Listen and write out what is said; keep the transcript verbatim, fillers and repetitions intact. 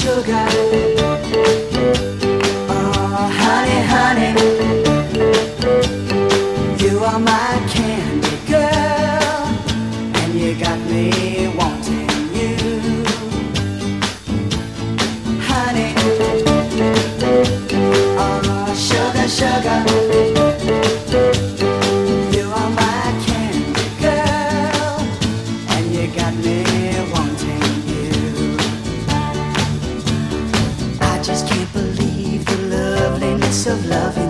sugar. Oh, honey, honey, you are my candy girl, and you got me wanting you. Honey, oh, sugar, sugar, you are my candy girl, and you got me wanting you. I just can't believe the loveliness of loving